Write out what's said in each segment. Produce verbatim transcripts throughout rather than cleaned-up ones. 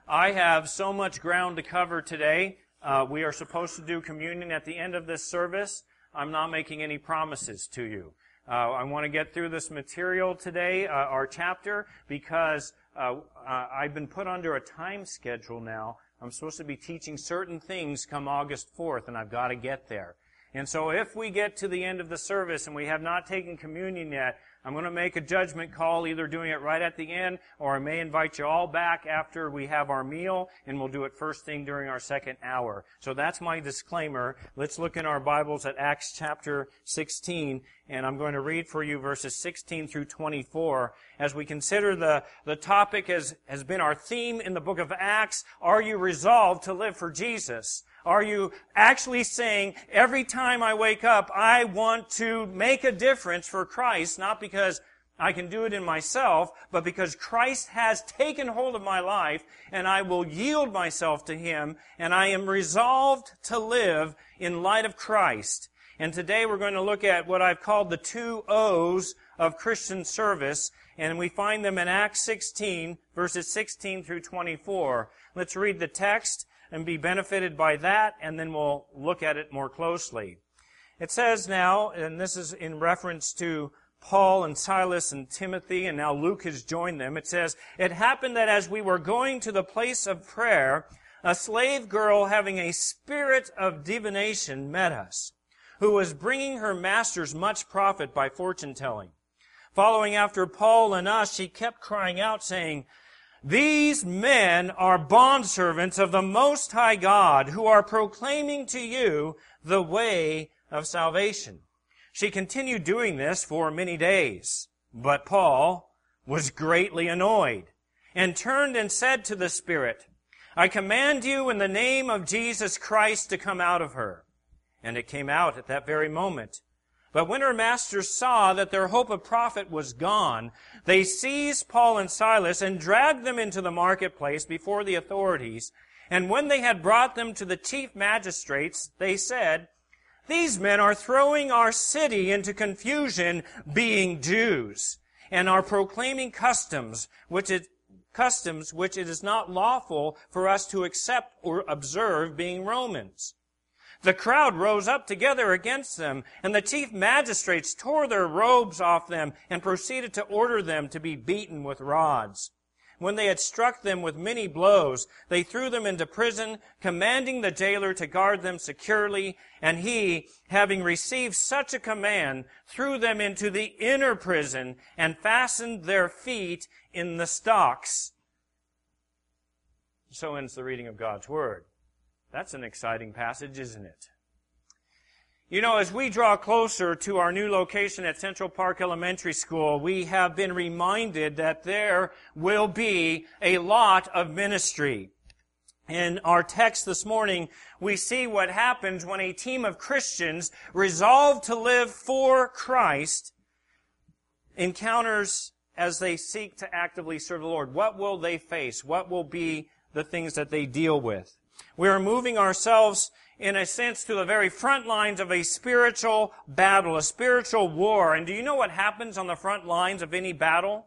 I have so much ground to cover today. Uh, we are supposed to do communion at the end of this service. I'm not making any promises to you. Uh, I want to get through this material today, uh, our chapter, because uh, uh, I've been put under a time schedule now. I'm supposed to be teaching certain things come August fourth, and I've got to get there. And so if we get to the end of the service and we have not taken communion yet, I'm going to make a judgment call, either doing it right at the end, or I may invite you all back after we have our meal, and we'll do it first thing during our second hour. So that's my disclaimer. Let's look in our Bibles at Acts chapter sixteen, and I'm going to read for you verses sixteen through twenty-four. As we consider the, the topic as has been our theme in the book of Acts, are you resolved to live for Jesus? Are you actually saying, every time I wake up, I want to make a difference for Christ, not because I can do it in myself, but because Christ has taken hold of my life, and I will yield myself to Him, and I am resolved to live in light of Christ. And today we're going to look at what I've called the two O's of Christian service, and we find them in Acts sixteen, verses sixteen through twenty-four. Let's read the text and be benefited by that, and then we'll look at it more closely. It says now, and this is in reference to Paul and Silas and Timothy, and now Luke has joined them. It says, "It happened that as we were going to the place of prayer, a slave girl having a spirit of divination met us, who was bringing her masters much profit by fortune-telling. Following after Paul and us, she kept crying out, saying, 'These men are bondservants of the Most High God, who are proclaiming to you the way of salvation.' She continued doing this for many days. But Paul was greatly annoyed, and turned and said to the spirit, 'I command you in the name of Jesus Christ to come out of her.' And it came out at that very moment. But when her masters saw that their hope of profit was gone, they seized Paul and Silas and dragged them into the marketplace before the authorities. And when they had brought them to the chief magistrates, they said, 'These men are throwing our city into confusion, being Jews, and are proclaiming customs which it, customs which it is not lawful for us to accept or observe, being Romans.' The crowd rose up together against them, and the chief magistrates tore their robes off them and proceeded to order them to be beaten with rods. When they had struck them with many blows, they threw them into prison, commanding the jailer to guard them securely, and he, having received such a command, threw them into the inner prison and fastened their feet in the stocks." So ends the reading of God's Word. That's an exciting passage, isn't it? You know, as we draw closer to our new location at Central Park Elementary School, we have been reminded that there will be a lot of ministry. In our text this morning, we see what happens when a team of Christians resolved to live for Christ encounters as they seek to actively serve the Lord. What will they face? What will be the things that they deal with? We are moving ourselves, in a sense, to the very front lines of a spiritual battle, a spiritual war. And do you know what happens on the front lines of any battle?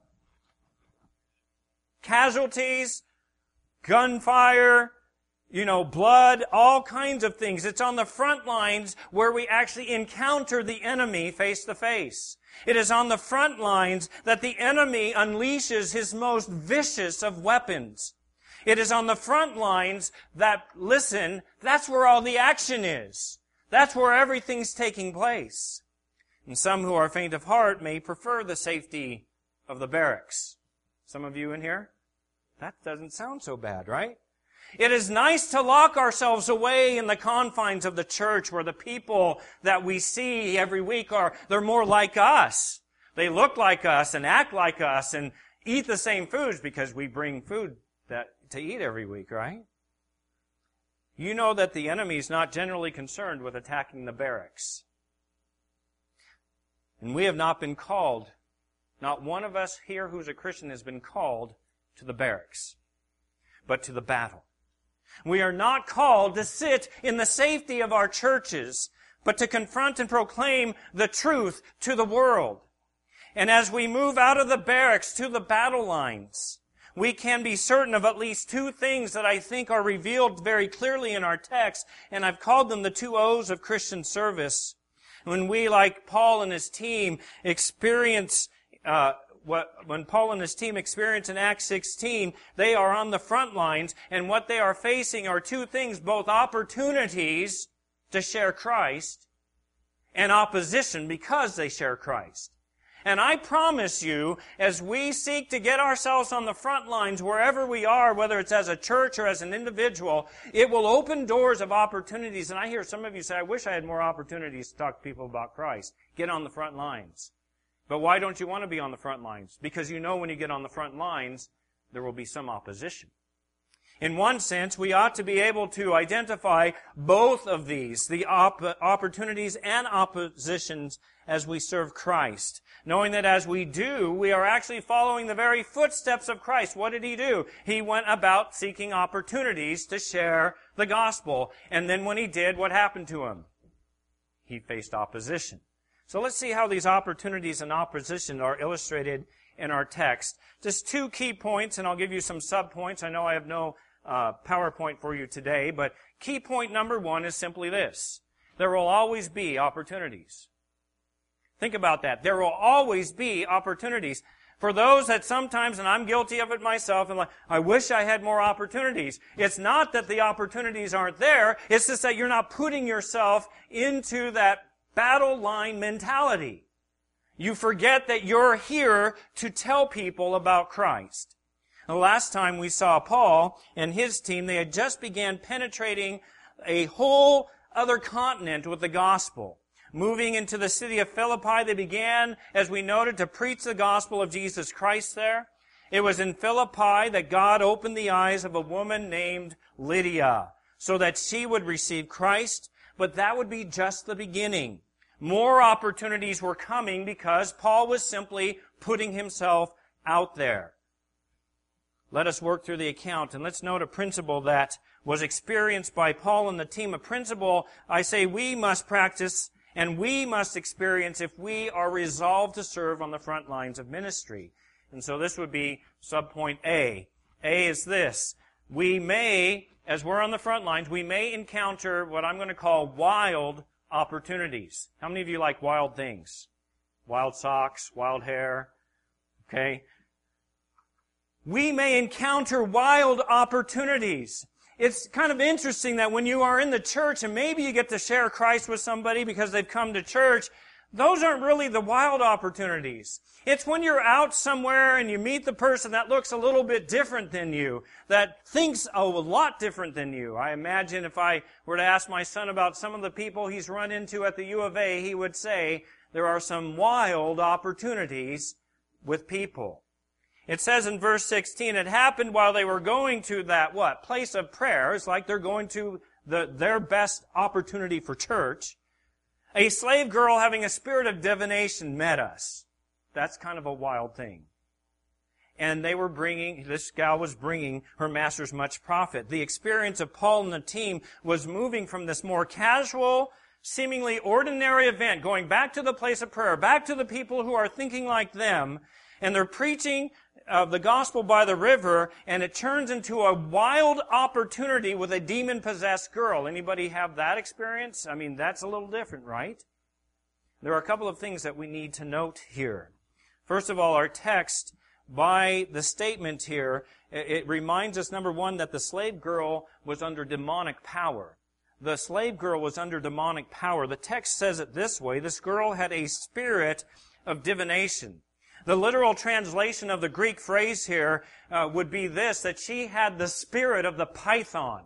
Casualties, gunfire, you know, blood, all kinds of things. It's on the front lines where we actually encounter the enemy face to face. It is on the front lines that the enemy unleashes his most vicious of weapons. It is on the front lines that, listen, that's where all the action is. That's where everything's taking place. And some who are faint of heart may prefer the safety of the barracks. Some of you in here? That doesn't sound so bad, right? It is nice to lock ourselves away in the confines of the church where the people that we see every week are, they're more like us. They look like us and act like us and eat the same foods because we bring food that to eat every week, right? You know that the enemy is not generally concerned with attacking the barracks. And we have not been called, not one of us here who's a Christian has been called to the barracks, but to the battle. We are not called to sit in the safety of our churches, but to confront and proclaim the truth to the world. And as we move out of the barracks to the battle lines, we can be certain of at least two things that I think are revealed very clearly in our text, and I've called them the two O's of Christian service. When we, like Paul and his team, experience uh, what when Paul and his team experience in Acts sixteen, they are on the front lines, and what they are facing are two things, both opportunities to share Christ and opposition because they share Christ. And I promise you, as we seek to get ourselves on the front lines wherever we are, whether it's as a church or as an individual, it will open doors of opportunities. And I hear some of you say, I wish I had more opportunities to talk to people about Christ. Get on the front lines. But why don't you want to be on the front lines? Because you know when you get on the front lines, there will be some opposition. In one sense, we ought to be able to identify both of these, the op- opportunities and oppositions as we serve Christ. Knowing that as we do, we are actually following the very footsteps of Christ. What did He do? He went about seeking opportunities to share the gospel. And then when He did, what happened to Him? He faced opposition. So let's see how these opportunities and opposition are illustrated in our text. Just two key points, and I'll give you some sub-points. I know I have no uh, PowerPoint for you today, but key point number one is simply this. There will always be opportunities. Think about that. There will always be opportunities. For those that sometimes, and I'm guilty of it myself, and like, I wish I had more opportunities. It's not that the opportunities aren't there. It's just that you're not putting yourself into that battle line mentality. You forget that you're here to tell people about Christ. The last time we saw Paul and his team, they had just began penetrating a whole other continent with the gospel. Moving into the city of Philippi, they began, as we noted, to preach the gospel of Jesus Christ there. It was in Philippi that God opened the eyes of a woman named Lydia so that she would receive Christ, but that would be just the beginning. More opportunities were coming because Paul was simply putting himself out there. Let us work through the account, and let's note a principle that was experienced by Paul and the team. A principle, I say, we must practice and we must experience if we are resolved to serve on the front lines of ministry. And so this would be subpoint A. A is this. We may, as we're on the front lines, we may encounter what I'm going to call wild opportunities. How many of you like wild things? Wild socks, wild hair, okay? We may encounter wild opportunities. It's kind of interesting that when you are in the church and maybe you get to share Christ with somebody because they've come to church, those aren't really the wild opportunities. It's when you're out somewhere and you meet the person that looks a little bit different than you, that thinks a lot different than you. I imagine if I were to ask my son about some of the people he's run into at the U of A, he would say there are some wild opportunities with people. It says in verse sixteen, it happened while they were going to that, what, place of prayer. It's like they're going to the, their best opportunity for church. A slave girl having a spirit of divination met us. That's kind of a wild thing. And they were bringing, this gal was bringing her masters much profit. The experience of Paul and the team was moving from this more casual, seemingly ordinary event, going back to the place of prayer, back to the people who are thinking like them, and they're preaching of the gospel by the river, and it turns into a wild opportunity with a demon-possessed girl. Anybody have that experience? I mean, that's a little different, right? There are a couple of things that we need to note here. First of all, our text, by the statement here, it reminds us, number one, that the slave girl was under demonic power. The slave girl was under demonic power. The text says it this way: this girl had a spirit of divination. The literal translation of the Greek phrase here uh, would be this, that she had the spirit of the python.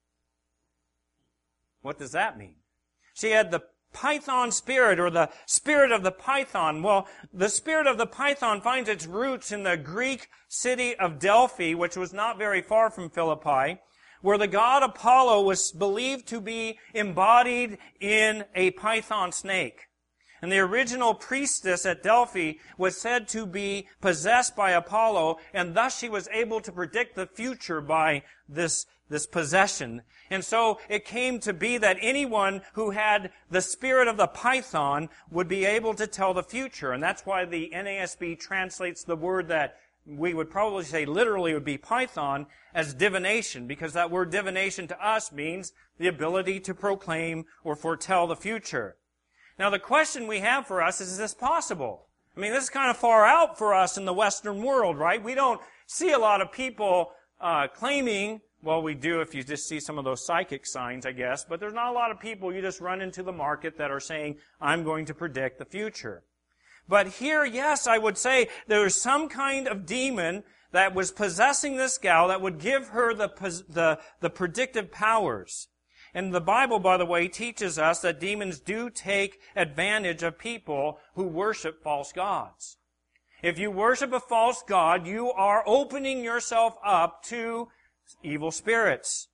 What does that mean? She had the python spirit, or the spirit of the python. Well, the spirit of the python finds its roots in the Greek city of Delphi, which was not very far from Philippi, where the god Apollo was believed to be embodied in a python snake. And the original priestess at Delphi was said to be possessed by Apollo, and thus she was able to predict the future by this, this possession. And so it came to be that anyone who had the spirit of the python would be able to tell the future. And that's why the N A S B translates the word that we would probably say literally would be Python, as divination, because that word divination to us means the ability to proclaim or foretell the future. Now the question we have for us is, is this possible? I mean, this is kind of far out for us in the Western world, right? We don't see a lot of people uh, claiming, well, we do if you just see some of those psychic signs, I guess, but there's not a lot of people you just run into the market that are saying, I'm going to predict the future. But here, yes, I would say there's some kind of demon that was possessing this gal that would give her the, the, the predictive powers. And the Bible, by the way, teaches us that demons do take advantage of people who worship false gods. If you worship a false god, you are opening yourself up to evil spirits.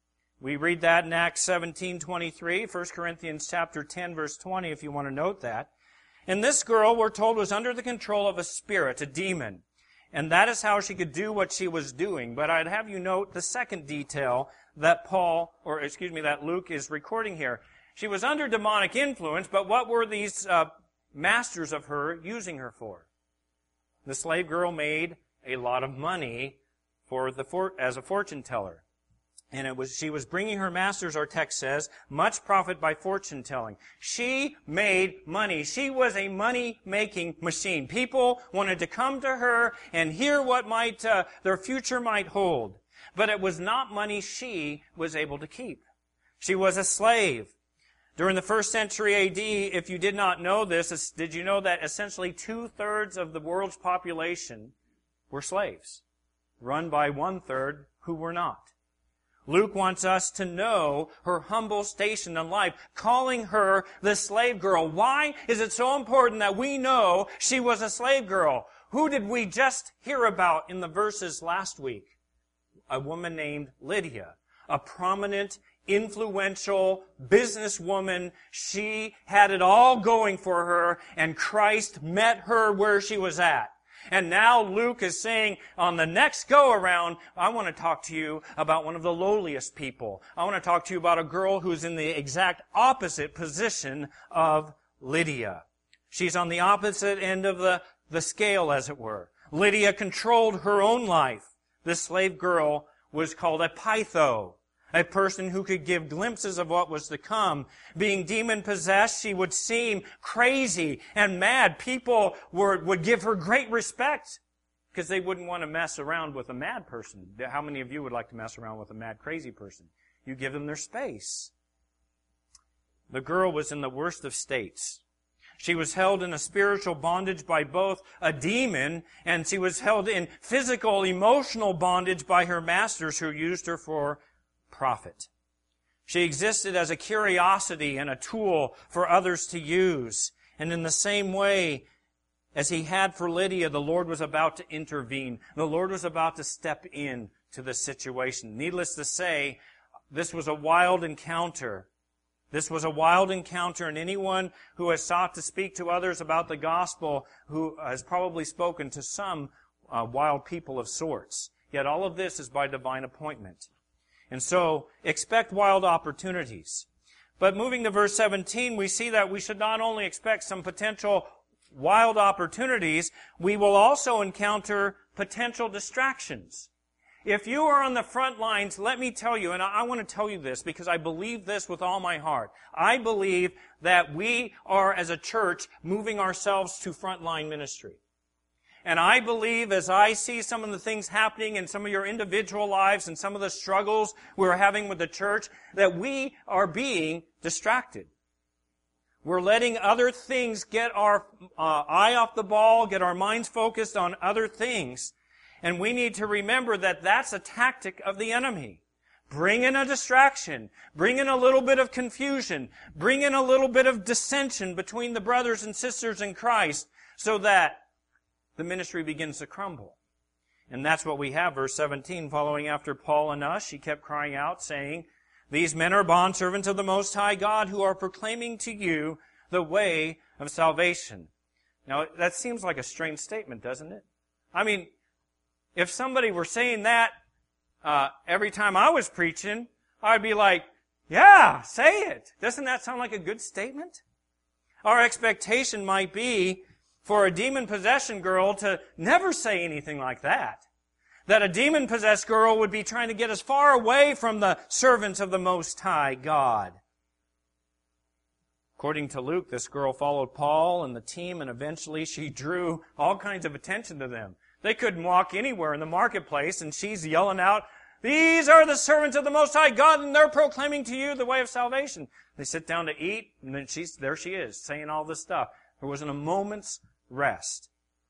We read that in Acts seventeen twenty-three, First Corinthians chapter ten, verse twenty, if you want to note that. And this girl, we're told, was under the control of a spirit, a demon. And that is how she could do what she was doing. But I'd have you note the second detail that Paul, or excuse me, that Luke is recording here. She was under demonic influence, but what were these uh, masters of her using her for? The slave girl made a lot of money for the for, as a fortune teller. And it was, she was bringing her masters, our text says, much profit by fortune telling. She made money. She was a money-making machine. People wanted to come to her and hear what might, uh, their future might hold. But it was not money she was able to keep. She was a slave. During the first century A D, if you did not know this, did you know that essentially two-thirds of the world's population were slaves, run by one-third who were not? Luke wants us to know her humble station in life, calling her the slave girl. Why is it so important that we know she was a slave girl? Who did we just hear about in the verses last week? A woman named Lydia, a prominent, influential businesswoman. She had it all going for her, and Christ met her where she was at. And now Luke is saying, on the next go-around, I want to talk to you about one of the lowliest people. I want to talk to you about a girl who's in the exact opposite position of Lydia. She's on the opposite end of the, the scale, as it were. Lydia controlled her own life. This slave girl was called a Pytho, a person who could give glimpses of what was to come. Being demon-possessed, she would seem crazy and mad. People were, would give her great respect because they wouldn't want to mess around with a mad person. How many of you would like to mess around with a mad, crazy person? You give them their space. The girl was in the worst of states. She was held in a spiritual bondage by both a demon, and she was held in physical, emotional bondage by her masters who used her for profit. She existed as a curiosity and a tool for others to use. And in the same way as He had for Lydia, the Lord was about to intervene. The Lord was about to step in to the situation. Needless to say, this was a wild encounter. This was a wild encounter, and anyone who has sought to speak to others about the gospel who has probably spoken to some uh, wild people of sorts. Yet all of this is by divine appointment. And so, expect wild opportunities. But moving to verse seventeen, we see that we should not only expect some potential wild opportunities, we will also encounter potential distractions. If you are on the front lines, let me tell you, and I want to tell you this because I believe this with all my heart. I believe that we are, as a church, moving ourselves to frontline ministry. And I believe, as I see some of the things happening in some of your individual lives and some of the struggles we're having with the church, that we are being distracted. We're letting other things get our uh, eye off the ball, get our minds focused on other things. And we need to remember that that's a tactic of the enemy. Bring in a distraction. Bring in a little bit of confusion. Bring in a little bit of dissension between the brothers and sisters in Christ so that the ministry begins to crumble. And that's what we have, verse seventeen, following after Paul and us. She kept crying out, saying, "These men are bondservants of the Most High God who are proclaiming to you the way of salvation." Now, that seems like a strange statement, doesn't it? I mean, if somebody were saying that uh, every time I was preaching, I'd be like, yeah, say it. Doesn't that sound like a good statement? Our expectation might be for a demon-possession girl to never say anything like that. That a demon-possessed girl would be trying to get as far away from the servants of the Most High God. According to Luke, this girl followed Paul and the team, and eventually she drew all kinds of attention to them. They couldn't walk anywhere in the marketplace, and she's yelling out, "These are the servants of the Most High God, and they're proclaiming to you the way of salvation." They sit down to eat, and then she's there she is, saying all this stuff. There wasn't a moment's rest.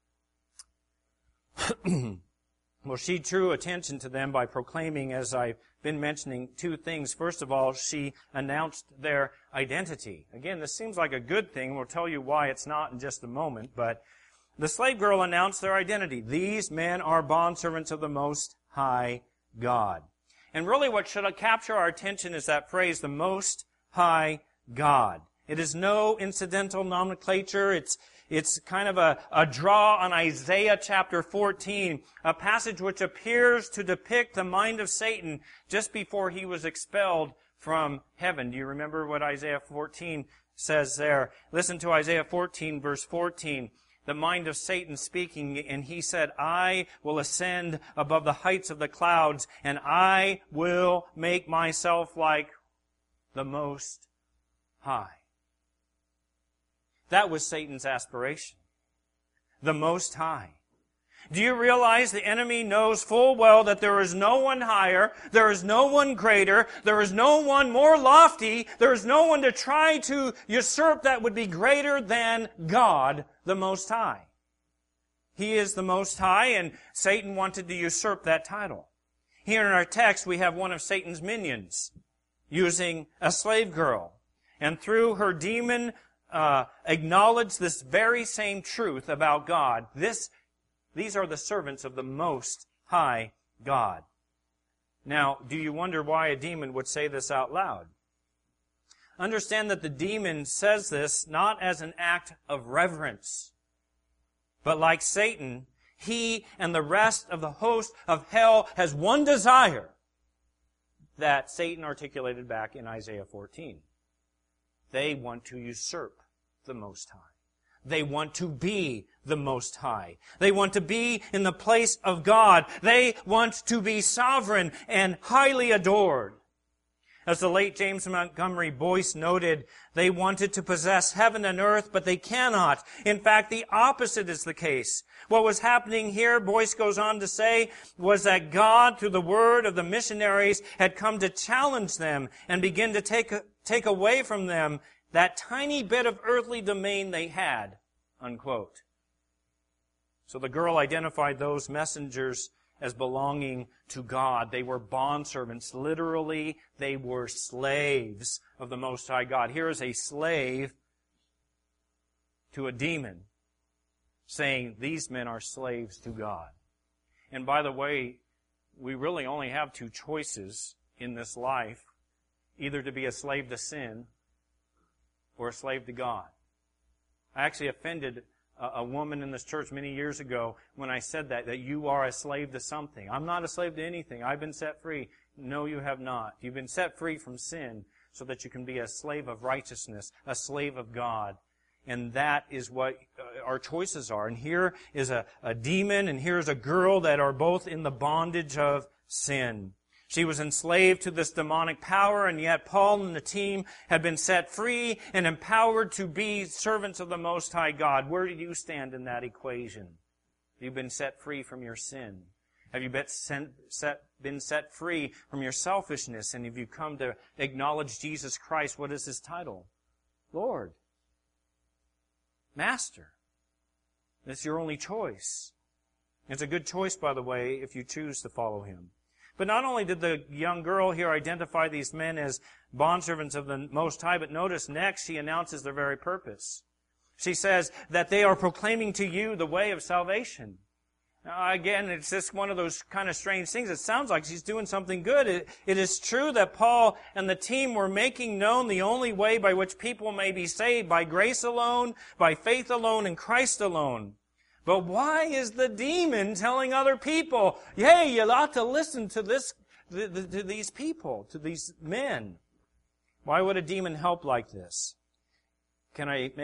Well, she drew attention to them by proclaiming, as I've been mentioning, two things. First of all, she announced their identity. Again, this seems like a good thing. We'll tell you why it's not in just a moment. But the slave girl announced their identity. These men are bondservants of the Most High God. And really what should capture our attention is that phrase, the Most High God. It is no incidental nomenclature. It's It's kind of a, a draw on Isaiah chapter fourteen, a passage which appears to depict the mind of Satan just before he was expelled from heaven. Do you remember what Isaiah fourteen says there? Listen to Isaiah fourteen, verse fourteen. The mind of Satan speaking, and he said, "I will ascend above the heights of the clouds, and I will make myself like the Most High." That was Satan's aspiration. The Most High. Do you realize the enemy knows full well that there is no one higher, there is no one greater, there is no one more lofty, there is no one to try to usurp that would be greater than God, the Most High. He is the Most High, and Satan wanted to usurp that title. Here in our text, we have one of Satan's minions using a slave girl. And through her demon Uh, acknowledge this very same truth about God. This, these are the servants of the Most High God. Now, do you wonder why a demon would say this out loud? Understand that the demon says this not as an act of reverence, but like Satan, he and the rest of the host of hell has one desire that Satan articulated back in Isaiah fourteen. They want to usurp the Most High. They want to be the Most High. They want to be in the place of God. They want to be sovereign and highly adored. As the late James Montgomery Boyce noted, they wanted to possess heaven and earth, but they cannot. In fact, the opposite is the case. What was happening here, Boyce goes on to say, was that God, through the word of the missionaries, had come to challenge them and begin to take, take away from them that tiny bit of earthly domain they had, unquote. So the girl identified those messengers as belonging to God. They were bondservants. Literally, they were slaves of the Most High God. Here is a slave to a demon saying, these men are slaves to God. And by the way, we really only have two choices in this life, either to be a slave to sin or a slave to God. I actually offended a woman in this church many years ago when I said that, that you are a slave to something. I'm not a slave to anything. I've been set free. No, you have not. You've been set free from sin so that you can be a slave of righteousness, a slave of God. And that is what our choices are. And here is a, a demon, and here's a girl that are both in the bondage of sin. She was enslaved to this demonic power, and yet Paul and the team had been set free and empowered to be servants of the Most High God. Where do you stand in that equation? Have you been set free from your sin? Have you been set, set, been set free from your selfishness? And have you come to acknowledge Jesus Christ? What is His title? Lord. Master. It's your only choice. It's a good choice, by the way, if you choose to follow Him. But not only did the young girl here identify these men as bondservants of the Most High, but notice next she announces their very purpose. She says that they are proclaiming to you the way of salvation. Now, again, it's just one of those kind of strange things. It sounds like she's doing something good. It, it is true that Paul and the team were making known the only way by which people may be saved, by grace alone, by faith alone, and Christ alone. But why is the demon telling other people, hey, you ought to listen to this, to these people, to these men? Why would a demon help like this? Can I make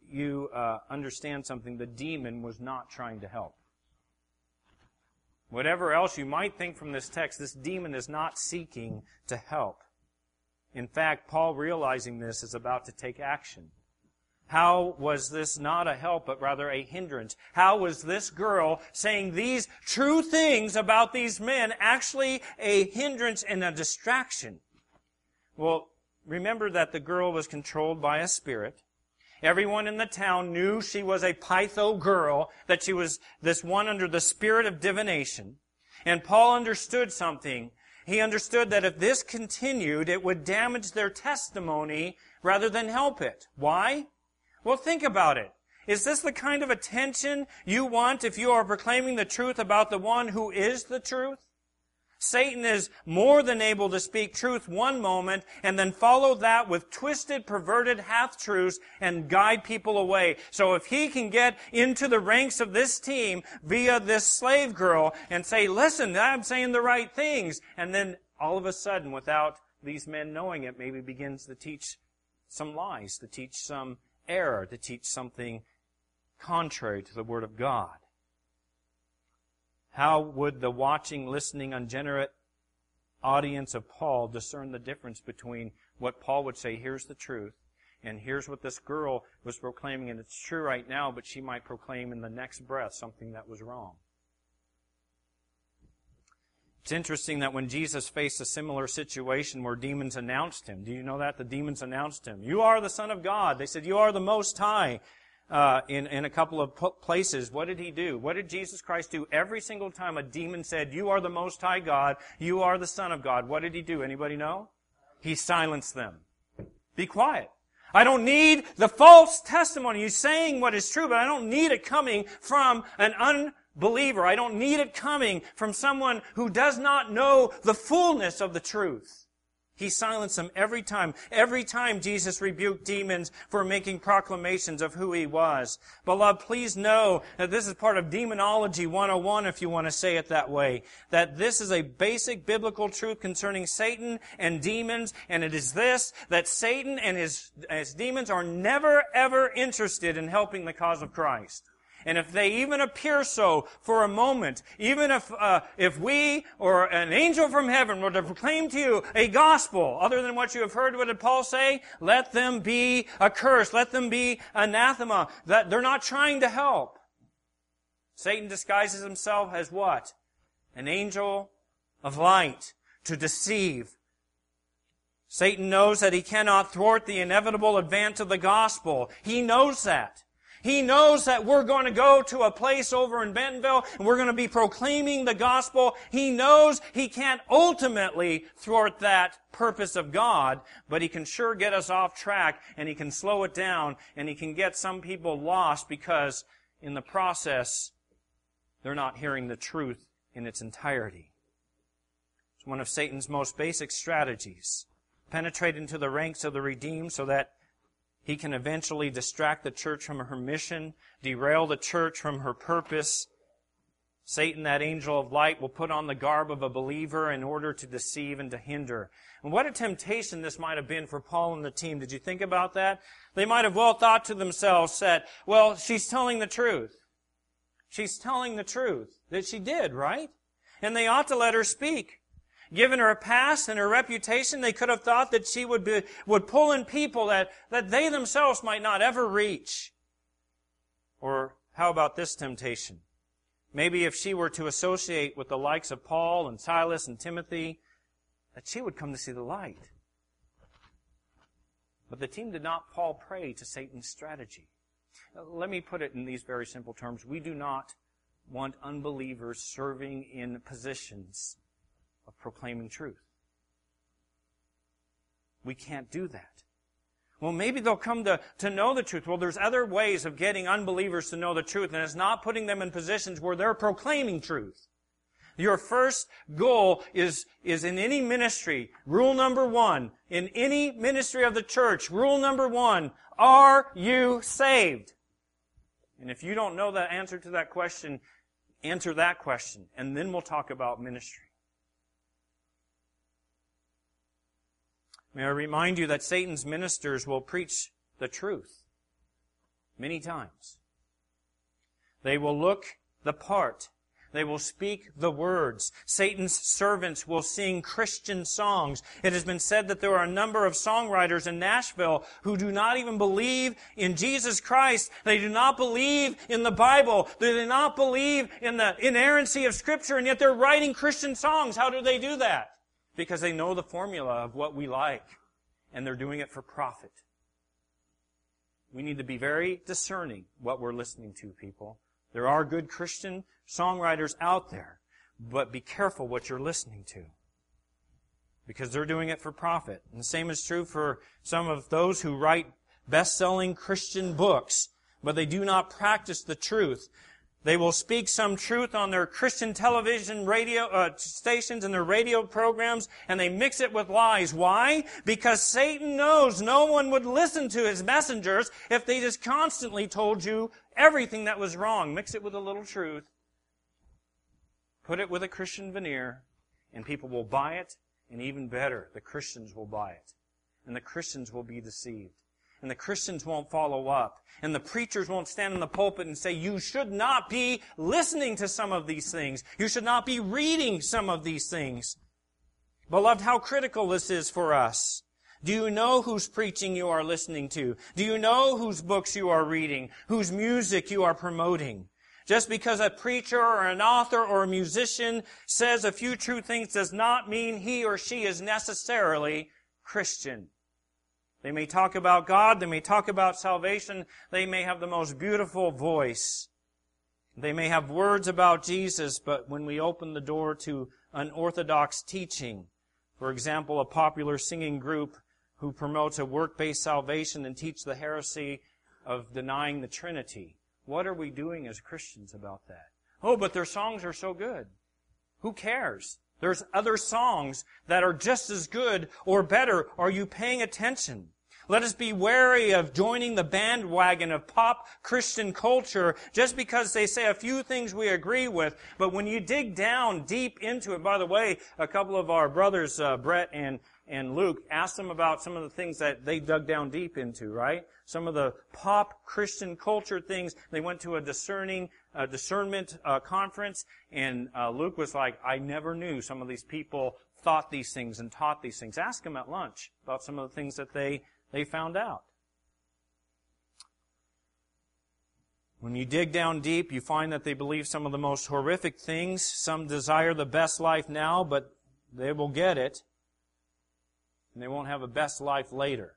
you uh, understand something. The demon was not trying to help. Whatever else you might think from this text, this demon is not seeking to help. In fact, Paul, realizing this, is about to take action. How was this not a help, but rather a hindrance? How was this girl saying these true things about these men actually a hindrance and a distraction? Well, remember that the girl was controlled by a spirit. Everyone in the town knew she was a Pytho girl, that she was this one under the spirit of divination. And Paul understood something. He understood that if this continued, it would damage their testimony rather than help it. Why? Well, think about it. Is this the kind of attention you want if you are proclaiming the truth about the one who is the truth? Satan is more than able to speak truth one moment and then follow that with twisted, perverted half-truths and guide people away. So if he can get into the ranks of this team via this slave girl and say, listen, I'm saying the right things, and then all of a sudden, without these men knowing it, maybe begins to teach some lies, to teach some error, to teach something contrary to the Word of God. How would the watching, listening, ungenerate audience of Paul discern the difference between what Paul would say, here's the truth, and here's what this girl was proclaiming, and it's true right now, but she might proclaim in the next breath something that was wrong? It's interesting that when Jesus faced a similar situation where demons announced him, do you know that? The demons announced him. You are the Son of God. They said, you are the Most High. Uh, in, in a couple of places, what did he do? What did Jesus Christ do? Every single time a demon said, you are the Most High God, you are the Son of God, what did he do? Anybody know? He silenced them. Be quiet. I don't need the false testimony. You're saying what is true, but I don't need it coming from an unbeliever. I don't need it coming from someone who does not know the fullness of the truth. He silenced them every time. Every time Jesus rebuked demons for making proclamations of who He was. Beloved, please know that this is part of Demonology one oh one, if you want to say it that way. That this is a basic biblical truth concerning Satan and demons, and it is this, that Satan and his, his demons are never ever interested in helping the cause of Christ. And if they even appear so for a moment, even if uh, if we or an angel from heaven were to proclaim to you a gospel other than what you have heard, what did Paul say? Let them be accursed. Let them be anathema. That they're not trying to help. Satan disguises himself as what? An angel of light to deceive. Satan knows that he cannot thwart the inevitable advance of the gospel. He knows that. He knows that we're going to go to a place over in Bentonville and we're going to be proclaiming the gospel. He knows he can't ultimately thwart that purpose of God, but he can sure get us off track and he can slow it down and he can get some people lost because in the process they're not hearing the truth in its entirety. It's one of Satan's most basic strategies. Penetrate into the ranks of the redeemed so that he can eventually distract the church from her mission, derail the church from her purpose. Satan, that angel of light, will put on the garb of a believer in order to deceive and to hinder. And what a temptation this might have been for Paul and the team. Did you think about that? They might have well thought to themselves, said, well, she's telling the truth. She's telling the truth. That she did, right? And they ought to let her speak. Given her past and her reputation, they could have thought that she would be, would pull in people that, that they themselves might not ever reach. Or how about this temptation? Maybe if she were to associate with the likes of Paul and Silas and Timothy, that she would come to see the light. But the team did not fall prey to Satan's strategy. Let me put it in these very simple terms. We do not want unbelievers serving in positions of proclaiming truth. We can't do that. Well, maybe they'll come to, to know the truth. Well, there's other ways of getting unbelievers to know the truth, and it's not putting them in positions where they're proclaiming truth. Your first goal is, is in any ministry, rule number one, in any ministry of the church, rule number one, are you saved? And if you don't know the answer to that question, answer that question, and then we'll talk about ministry. May I remind you that Satan's ministers will preach the truth. Many times. They will look the part. They will speak the words. Satan's servants will sing Christian songs. It has been said that there are a number of songwriters in Nashville who do not even believe in Jesus Christ. They do not believe in the Bible. They do not believe in the inerrancy of Scripture, and yet they're writing Christian songs. How do they do that? Because they know the formula of what we like, and they're doing it for profit. We need to be very discerning what we're listening to, people. There are good Christian songwriters out there, but be careful what you're listening to, because they're doing it for profit. And the same is true for some of those who write best-selling Christian books, but they do not practice the truth. They will speak some truth on their Christian television radio uh, stations and their radio programs, and they mix it with lies. Why? Because Satan knows no one would listen to his messengers if they just constantly told you everything that was wrong. Mix it with a little truth. Put it with a Christian veneer, and people will buy it, and even better, the Christians will buy it. And the Christians will be deceived. And the Christians won't follow up. And the preachers won't stand in the pulpit and say, you should not be listening to some of these things. You should not be reading some of these things. Beloved, how critical this is for us. Do you know whose preaching you are listening to? Do you know whose books you are reading? Whose music you are promoting? Just because a preacher or an author or a musician says a few true things does not mean he or she is necessarily Christian. They may talk about God, they may talk about salvation, they may have the most beautiful voice. They may have words about Jesus, but when we open the door to unorthodox teaching, for example, a popular singing group who promotes a work-based salvation and teach the heresy of denying the Trinity, what are we doing as Christians about that? Oh, but their songs are so good. Who cares? There's other songs that are just as good or better. Are you paying attention? Let us be wary of joining the bandwagon of pop Christian culture just because they say a few things we agree with. But when you dig down deep into it, by the way, a couple of our brothers, uh, Brett and and Luke, asked them about some of the things that they dug down deep into, right? Some of the pop Christian culture things. They went to a discerning, uh, discernment uh, conference, and uh, Luke was like, I never knew some of these people thought these things and taught these things. Ask them at lunch about some of the things that they, they found out. When you dig down deep, you find that they believe some of the most horrific things. Some desire the best life now, but they will get it. And they won't have a best life later.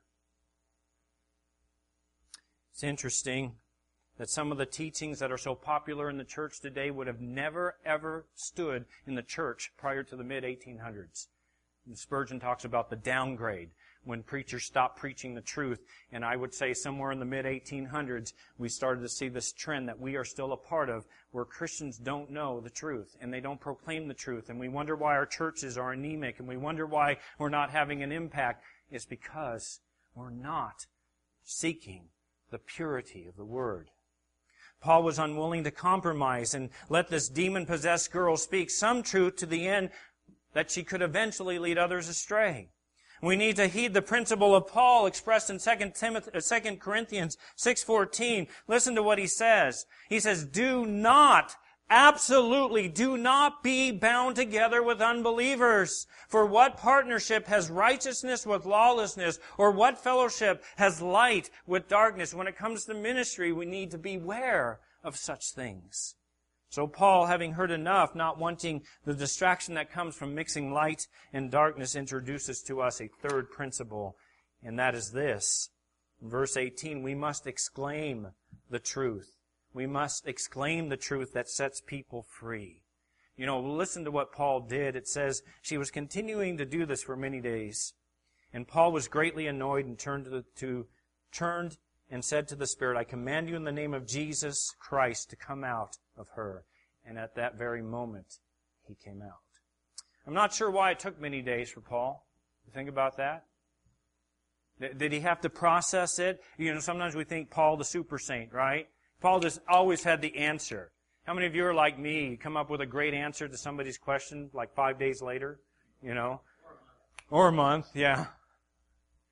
It's interesting that some of the teachings that are so popular in the church today would have never, ever stood in the church prior to the mid eighteen hundreds. And Spurgeon talks about the downgrade, when preachers stopped preaching the truth. And I would say somewhere in the mid eighteen hundreds, we started to see this trend that we are still a part of, where Christians don't know the truth, and they don't proclaim the truth. And we wonder why our churches are anemic, and we wonder why we're not having an impact. It's because we're not seeking the purity of the Word. Paul was unwilling to compromise and let this demon-possessed girl speak some truth to the end that she could eventually lead others astray. We need to heed the principle of Paul expressed in Second Corinthians six fourteen. Listen to what he says. He says, do not, absolutely do not be bound together with unbelievers. For what partnership has righteousness with lawlessness? Or what fellowship has light with darkness? When it comes to ministry, we need to beware of such things. So Paul, having heard enough, not wanting the distraction that comes from mixing light and darkness, introduces to us a third principle, and that is this. In verse eighteen, we must exclaim the truth. We must exclaim the truth that sets people free. You know, listen to what Paul did. It says, she was continuing to do this for many days. And Paul was greatly annoyed and turned to, the, to turned and said to the Spirit, I command you in the name of Jesus Christ to come out of her. And at that very moment, he came out. I'm not sure why it took many days for Paul. You think about that? Did he have to process it? You know, sometimes we think Paul the super saint, right? Paul just always had the answer. How many of you are like me? You come up with a great answer to somebody's question like five days later, you know? Or a month, yeah.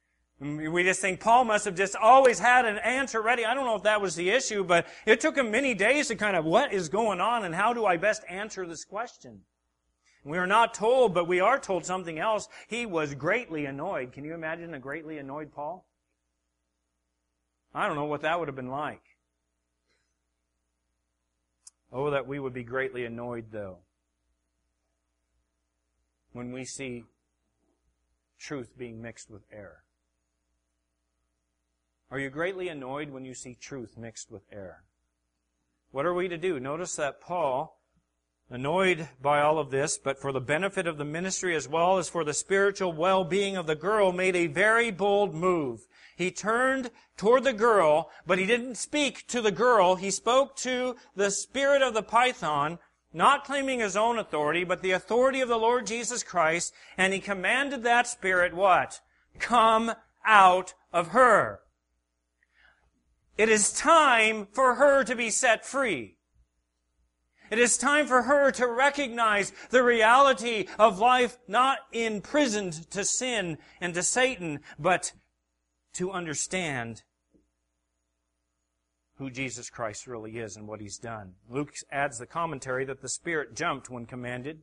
We just think Paul must have just always had an answer ready. I don't know if that was the issue, but it took him many days to kind of, what is going on and how do I best answer this question? We are not told, but we are told something else. He was greatly annoyed. Can you imagine a greatly annoyed Paul? I don't know what that would have been like. Oh, that we would be greatly annoyed, though, when we see truth being mixed with error. Are you greatly annoyed when you see truth mixed with error? What are we to do? Notice that Paul, annoyed by all of this, but for the benefit of the ministry as well as for the spiritual well-being of the girl, made a very bold move. He turned toward the girl, but he didn't speak to the girl. He spoke to the spirit of the python, not claiming his own authority, but the authority of the Lord Jesus Christ, and he commanded that spirit what? Come out of her. It is time for her to be set free. It is time for her to recognize the reality of life not imprisoned to sin and to Satan, but to understand who Jesus Christ really is and what He's done. Luke adds the commentary that the Spirit jumped when commanded.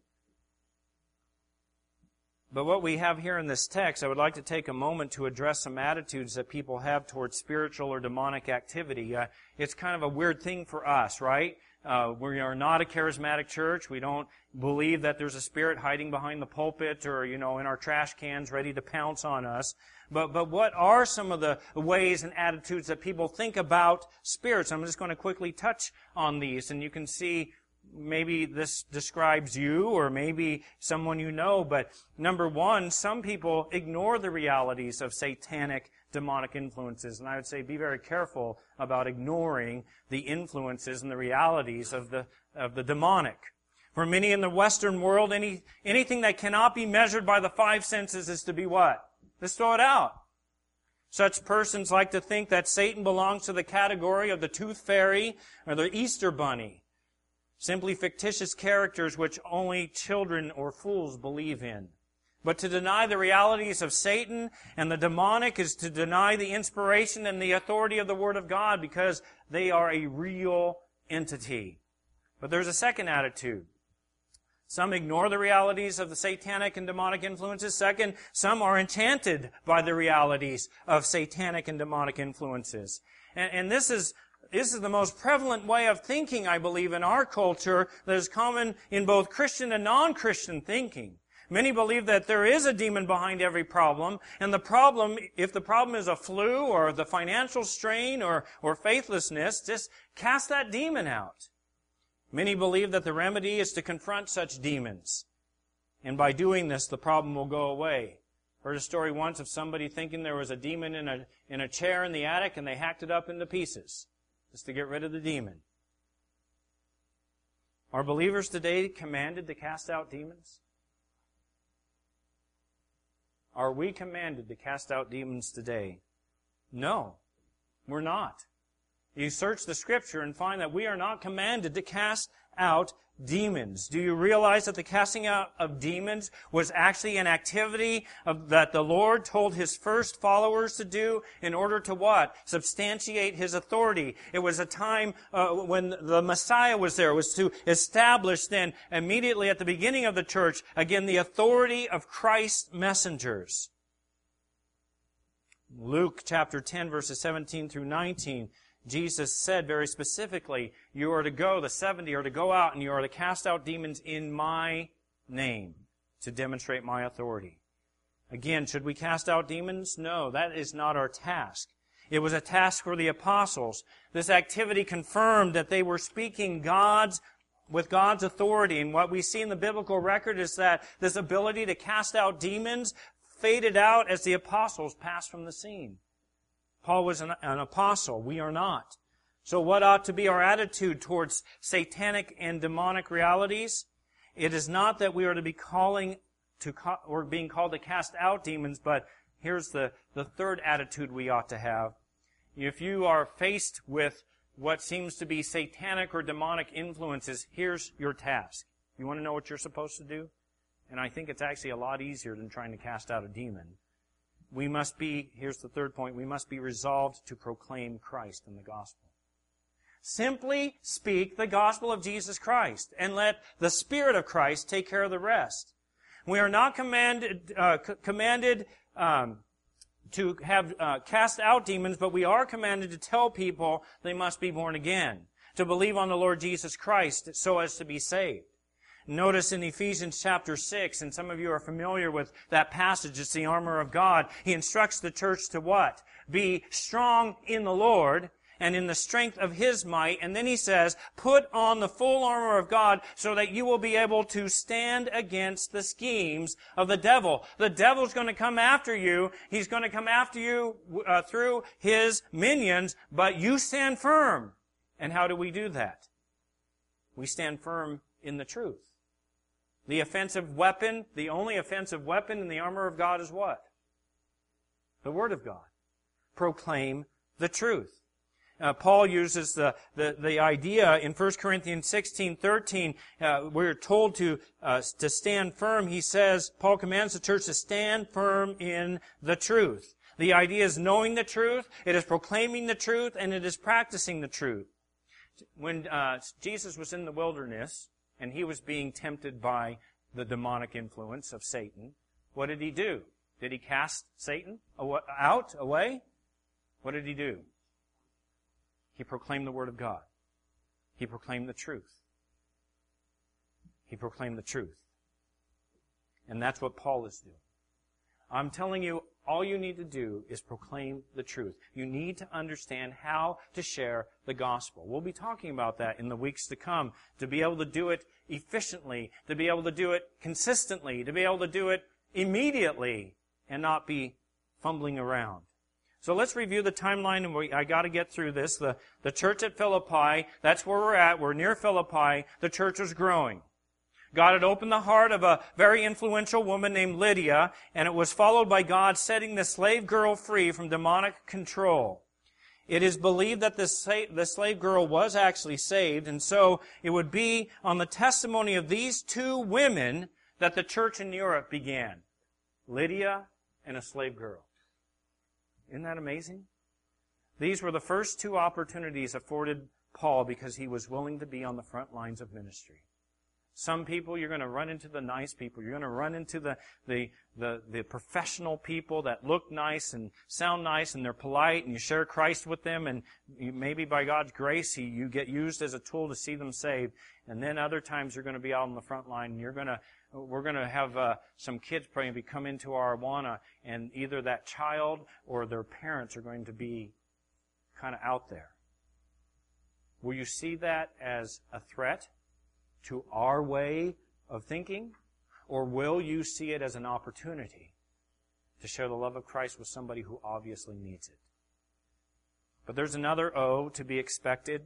But what we have here in this text, I would like to take a moment to address some attitudes that people have towards spiritual or demonic activity. Uh, it's kind of a weird thing for us, right? Uh, we are not a charismatic church. We don't believe that there's a spirit hiding behind the pulpit or, you know, in our trash cans ready to pounce on us. But, but what are some of the ways and attitudes that people think about spirits? I'm just going to quickly touch on these, and you can see maybe this describes you or maybe someone you know. But number one, some people ignore the realities of satanic demonic influences. And I would say be very careful about ignoring the influences and the realities of the of the demonic. For many in the Western world, any anything that cannot be measured by the five senses is to be what? Let's throw it out. Such persons like to think that Satan belongs to the category of the tooth fairy or the Easter bunny. Simply fictitious characters which only children or fools believe in. But to deny the realities of Satan and the demonic is to deny the inspiration and the authority of the Word of God, because they are a real entity. But there's a second attitude. Some ignore the realities of the satanic and demonic influences. Second, some are enchanted by the realities of satanic and demonic influences. And, and this is This is the most prevalent way of thinking, I believe, in our culture that is common in both Christian and non-Christian thinking. Many believe that there is a demon behind every problem, and the problem, if the problem is a flu or the financial strain or, or faithlessness, just cast that demon out. Many believe that the remedy is to confront such demons. And by doing this, the problem will go away. Heard a story once of somebody thinking there was a demon in a, in a chair in the attic, and they hacked it up into pieces just to get rid of the demon. Are believers today commanded to cast out demons? Are we commanded to cast out demons today? No, we're not. You search the Scripture and find that we are not commanded to cast out demons. Do you realize that the casting out of demons was actually an activity of, that the Lord told His first followers to do in order to what? Substantiate His authority. It was a time uh, when the Messiah was there. It was to establish then, immediately at the beginning of the church, again, the authority of Christ's messengers. Luke chapter ten, verses seventeen through nineteen, Jesus said very specifically, you are to go, the seventy are to go out and you are to cast out demons in my name to demonstrate my authority. Again, should we cast out demons? No, that is not our task. It was a task for the apostles. This activity confirmed that they were speaking God's with God's authority. And what we see in the biblical record is that this ability to cast out demons faded out as the apostles passed from the scene. Paul was an, an apostle. We are not. So what ought to be our attitude towards satanic and demonic realities? It is not that we are to be calling to, or being called to cast out demons, but here's the, the third attitude we ought to have. If you are faced with what seems to be satanic or demonic influences, here's your task. You want to know what you're supposed to do? And I think it's actually a lot easier than trying to cast out a demon. we must be, here's the third point, we must be resolved to proclaim Christ in the gospel. Simply speak the gospel of Jesus Christ and let the Spirit of Christ take care of the rest. We are not commanded, uh, c- commanded um, to have uh, cast out demons, but we are commanded to tell people they must be born again, to believe on the Lord Jesus Christ so as to be saved. Notice in Ephesians chapter six, and some of you are familiar with that passage, it's the armor of God. He instructs the church to what? Be strong in the Lord and in the strength of His might. And then he says, put on the full armor of God so that you will be able to stand against the schemes of the devil. The devil's going to come after you. He's going to come after you uh, through his minions, but you stand firm. And how do we do that? We stand firm in the truth. The offensive weapon, the only offensive weapon in the armor of God is what? The Word of God. Proclaim the truth. Uh, Paul uses the, the, the idea in First Corinthians sixteen thirteen. Uh, we're told to, uh, to stand firm. He says, Paul commands the church to stand firm in the truth. The idea is knowing the truth, it is proclaiming the truth, and it is practicing the truth. When uh, Jesus was in the wilderness, and he was being tempted by the demonic influence of Satan, what did he do? Did he cast Satan out, away? What did he do? He proclaimed the Word of God. He proclaimed the truth. He proclaimed the truth. And that's what Paul is doing. I'm telling you, all you need to do is proclaim the truth. You need to understand how to share the gospel. We'll be talking about that in the weeks to come, to be able to do it efficiently, to be able to do it consistently, to be able to do it immediately, and not be fumbling around. So let's review the timeline, and we, I got to get through this. The, the church at Philippi, that's where we're at. We're near Philippi. The church was growing. God had opened the heart of a very influential woman named Lydia, and it was followed by God setting the slave girl free from demonic control. It is believed that the slave girl was actually saved, and so it would be on the testimony of these two women that the church in Europe began. Lydia and a slave girl. Isn't that amazing? These were the first two opportunities afforded Paul because he was willing to be on the front lines of ministry. Some people, you're going to run into the nice people. You're going to run into the, the, the, the professional people that look nice and sound nice and they're polite, and you share Christ with them, and you, maybe by God's grace, you, you get used as a tool to see them saved. And then other times you're going to be out on the front line, and you're going to, we're going to have uh, some kids probably come into our Awana, and either that child or their parents are going to be kind of out there. Will you see that as a threat to our way of thinking? Or will you see it as an opportunity to share the love of Christ with somebody who obviously needs it? But there's another O to be expected.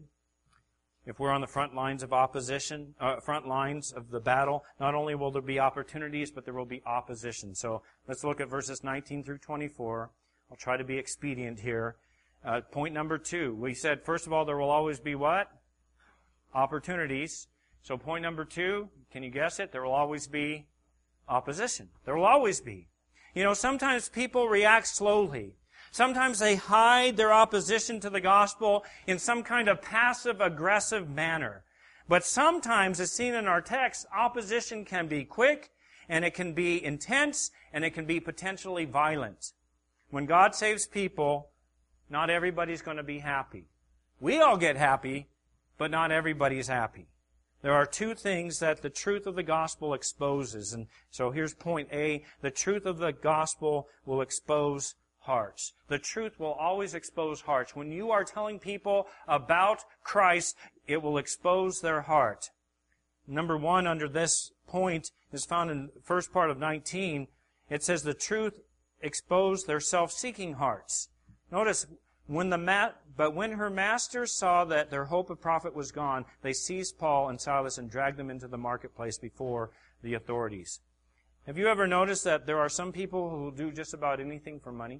If we're on the front lines of opposition, uh, front lines of the battle, not only will there be opportunities, but there will be opposition. So let's look at verses nineteen through twenty-four. I'll try to be expedient here. Uh, point number two. We said, first of all, there will always be what? Opportunities. So point number two, can you guess it? There will always be opposition. There will always be. You know, sometimes people react slowly. Sometimes they hide their opposition to the gospel in some kind of passive-aggressive manner. But sometimes, as seen in our text, opposition can be quick, and it can be intense, and it can be potentially violent. When God saves people, not everybody's going to be happy. We all get happy, but not everybody's happy. There are two things that the truth of the gospel exposes. And so here's point A. The truth of the gospel will expose hearts. The truth will always expose hearts. When you are telling people about Christ, it will expose their heart. Number one under this point is found in the first part of nineteen. It says the truth exposed their self-seeking hearts. Notice, when the ma- but when her masters saw that their hope of profit was gone, they seized Paul and Silas and dragged them into the marketplace before the authorities. Have you ever noticed that there are some people who will do just about anything for money?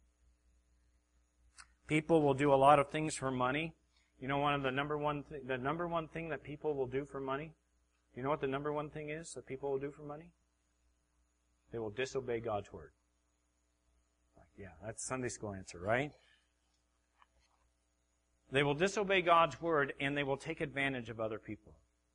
People will do a lot of things for money. You know, one of the number one th- the number one thing that people will do for money? You know what the number one thing is that people will do for money? They will disobey God's word. Right. Yeah, that's Sunday school answer, right? They will disobey God's word, and they will take advantage of other people.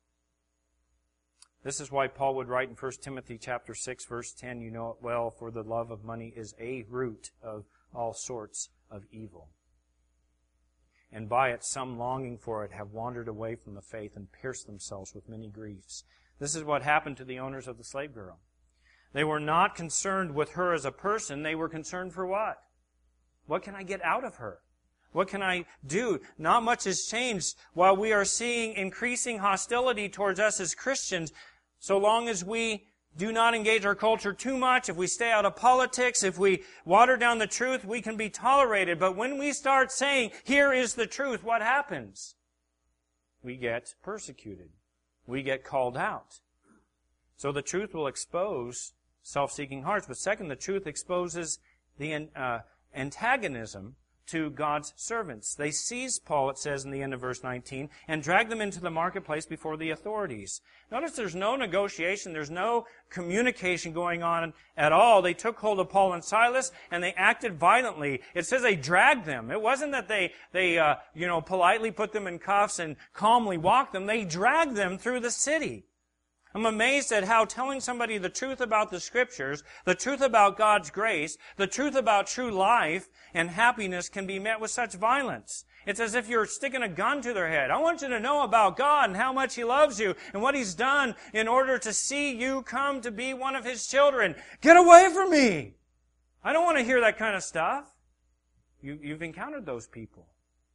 This is why Paul would write in First Timothy chapter six, verse ten, you know it well, for the love of money is a root of all sorts of evil. And by it some longing for it have wandered away from the faith and pierced themselves with many griefs. This is what happened to the owners of the slave girl. They were not concerned with her as a person. They were concerned for what? What can I get out of her? What can I do? Not much has changed. While we are seeing increasing hostility towards us as Christians, so long as we do not engage our culture too much, if we stay out of politics, if we water down the truth, we can be tolerated. But when we start saying, here is the truth, what happens? We get persecuted. We get called out. So the truth will expose self-seeking hearts. But second, the truth exposes the uh, antagonism to God's servants. They seized Paul, it says in the end of verse nineteen, and dragged them into the marketplace before the authorities. Notice there's no negotiation, there's no communication going on at all. They took hold of Paul and Silas, and they acted violently. It says they dragged them. It wasn't that they, they uh, you know, politely put them in cuffs and calmly walked them. They dragged them through the city. I'm amazed at how telling somebody the truth about the Scriptures, the truth about God's grace, the truth about true life and happiness can be met with such violence. It's as if you're sticking a gun to their head. I want you to know about God and how much He loves you and what He's done in order to see you come to be one of His children. Get away from me! I don't want to hear that kind of stuff. You, you've encountered those people.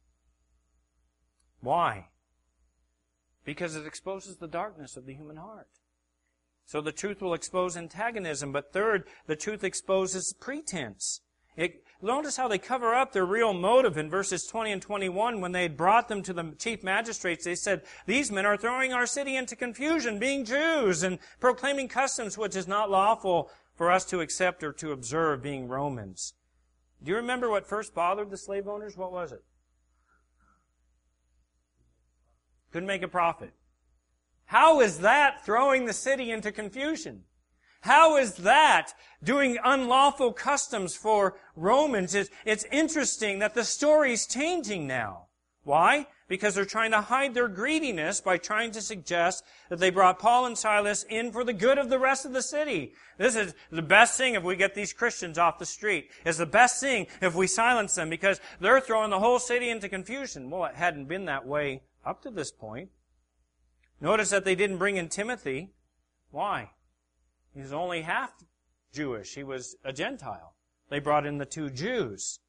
Why? Because it exposes the darkness of the human heart. So the truth will expose antagonism. But third, the truth exposes pretense. It, notice how they cover up their real motive in verses twenty and twenty-one. When they had brought them to the chief magistrates, they said, these men are throwing our city into confusion, being Jews, and proclaiming customs which is not lawful for us to accept or to observe, being Romans. Do you remember what first bothered the slave owners? What was it? Couldn't make a profit. How is that throwing the city into confusion? How is that doing unlawful customs for Romans? It's, it's interesting that the story's changing now. Why? Because they're trying to hide their greediness by trying to suggest that they brought Paul and Silas in for the good of the rest of the city. This is the best thing if we get these Christians off the street. It's the best thing if we silence them because they're throwing the whole city into confusion. Well, it hadn't been that way up to this point. Notice that they didn't bring in Timothy. Why? He was only half Jewish. He was a Gentile. They brought in the two Jews.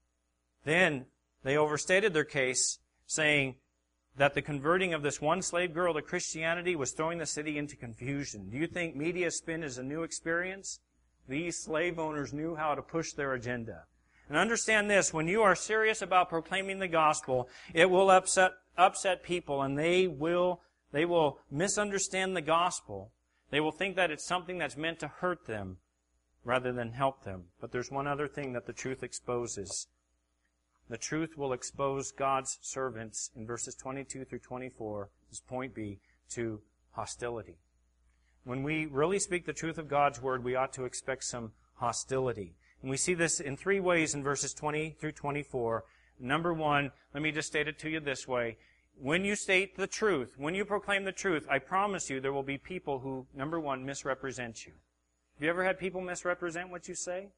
Then they overstated their case, saying that the converting of this one slave girl to Christianity was throwing the city into confusion. Do you think media spin is a new experience? These slave owners knew how to push their agenda. And understand this, when you are serious about proclaiming the gospel, it will upset upset people, and they will they will misunderstand the gospel. They will think that it's something that's meant to hurt them rather than help them. But there's one other thing that the truth exposes. The truth will expose God's servants in verses twenty-two through twenty-four, this point B, to hostility. When we really speak the truth of God's word, we ought to expect some hostility. And we see this in three ways in verses twenty through twenty-four. Number one, let me just state it to you this way. When you state the truth, when you proclaim the truth, I promise you there will be people who, number one, misrepresent you. Have you ever had people misrepresent what you say?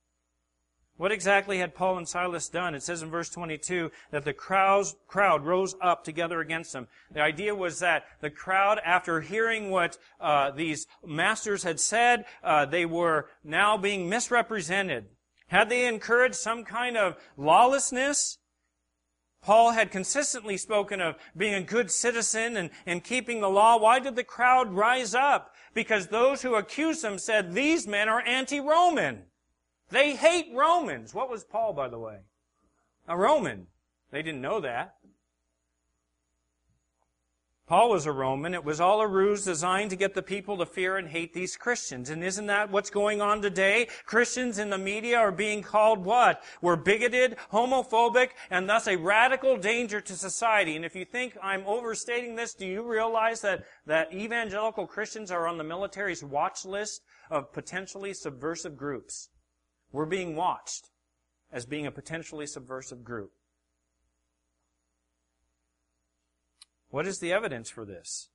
What exactly had Paul and Silas done? It says in verse twenty-two that the crowds, crowd rose up together against them. The idea was that the crowd, after hearing what uh, these masters had said, uh, they were now being misrepresented. Had they encouraged some kind of lawlessness? Paul had consistently spoken of being a good citizen and, and keeping the law. Why did the crowd rise up? Because those who accused them said, these men are anti-Roman. They hate Romans. What was Paul, by the way? A Roman. They didn't know that. Paul was a Roman. It was all a ruse designed to get the people to fear and hate these Christians. And isn't that what's going on today? Christians in the media are being called what? We're bigoted, homophobic, and thus a radical danger to society. And if you think I'm overstating this, do you realize that, that evangelical Christians are on the military's watch list of potentially subversive groups? We're being watched as being a potentially subversive group. What is the evidence for this?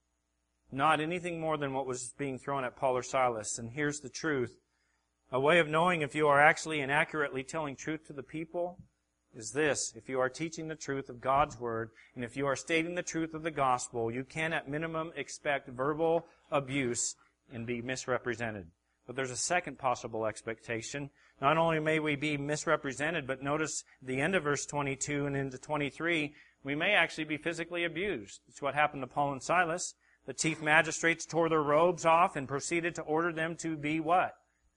Not anything more than what was being thrown at Paul or Silas. And here's the truth. A way of knowing if you are actually and accurately telling truth to the people is this. If you are teaching the truth of God's Word, and if you are stating the truth of the gospel, you can at minimum expect verbal abuse and be misrepresented. But there's a second possible expectation. Not only may we be misrepresented, but notice the end of verse twenty-two and into twenty-three, we may actually be physically abused. It's what happened to Paul and Silas. The chief magistrates tore their robes off and proceeded to order them to be what?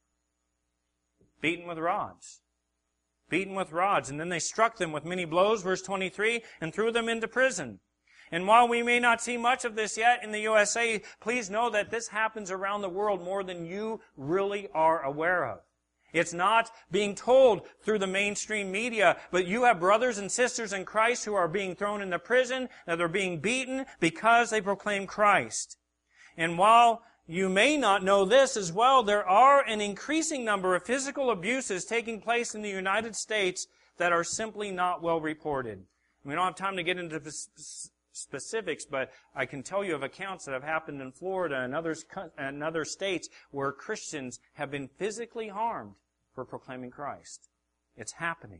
Beaten with rods. Beaten with rods. And then they struck them with many blows, verse twenty-three, and threw them into prison. And while we may not see much of this yet in the U S A, please know that this happens around the world more than you really are aware of. It's not being told through the mainstream media, but you have brothers and sisters in Christ who are being thrown into prison, that are being beaten because they proclaim Christ. And while you may not know this as well, there are an increasing number of physical abuses taking place in the United States that are simply not well reported. We don't have time to get into specifics, but I can tell you of accounts that have happened in Florida and others, and other states where Christians have been physically harmed for proclaiming Christ. It's happening.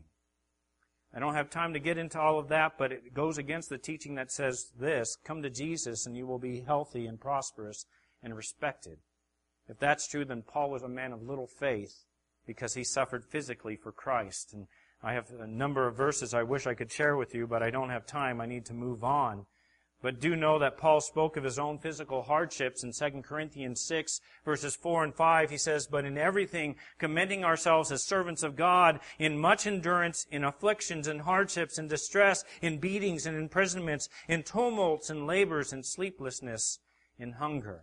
I don't have time to get into all of that, but it goes against the teaching that says this, come to Jesus and you will be healthy and prosperous and respected. If that's true, then Paul was a man of little faith because he suffered physically for Christ. And I have a number of verses I wish I could share with you, but I don't have time. I need to move on. But do know that Paul spoke of his own physical hardships in Second Corinthians six, verses four and five. He says, but in everything, commending ourselves as servants of God, in much endurance, in afflictions and hardships and distress, in beatings and imprisonments, in tumults and labors and sleeplessness, in hunger.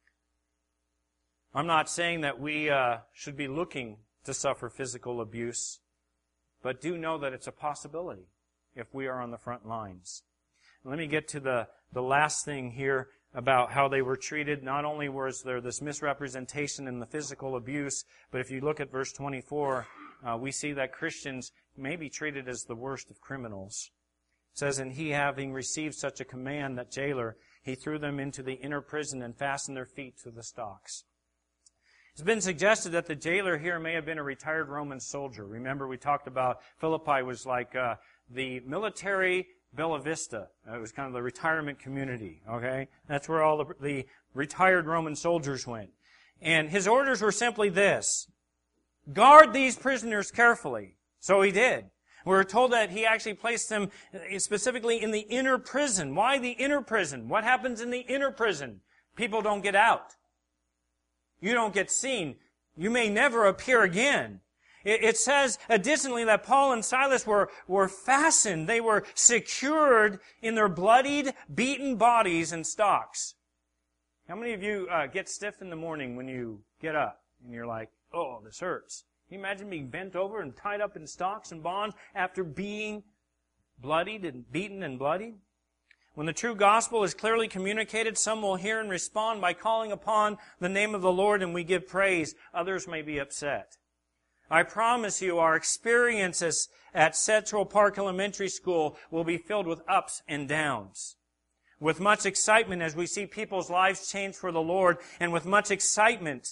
I'm not saying that we uh, should be looking to suffer physical abuse, but do know that it's a possibility if we are on the front lines. Let me get to the, the last thing here about how they were treated. Not only was there this misrepresentation in the physical abuse, but if you look at verse twenty-four, uh, we see that Christians may be treated as the worst of criminals. It says, and he having received such a command, that jailer, he threw them into the inner prison and fastened their feet to the stocks. It's been suggested that the jailer here may have been a retired Roman soldier. Remember, we talked about Philippi was like uh, the military Bella Vista. It was kind of the retirement community, okay? That's where all the, the retired Roman soldiers went. And his orders were simply this: guard these prisoners carefully. So he did. We're told that he actually placed them specifically in the inner prison. Why the inner prison? What happens in the inner prison? People don't get out. You don't get seen. You may never appear again. It says, additionally, that Paul and Silas were, were fastened. They were secured in their bloodied, beaten bodies in stocks. How many of you uh, get stiff in the morning when you get up and you're like, oh, this hurts? Can you imagine being bent over and tied up in stocks and bonds after being bloodied and beaten and bloodied? When the true gospel is clearly communicated, some will hear and respond by calling upon the name of the Lord, and we give praise. Others may be upset. I promise you, our experiences at Central Park Elementary School will be filled with ups and downs. With much excitement as we see people's lives change for the Lord, and with much excitement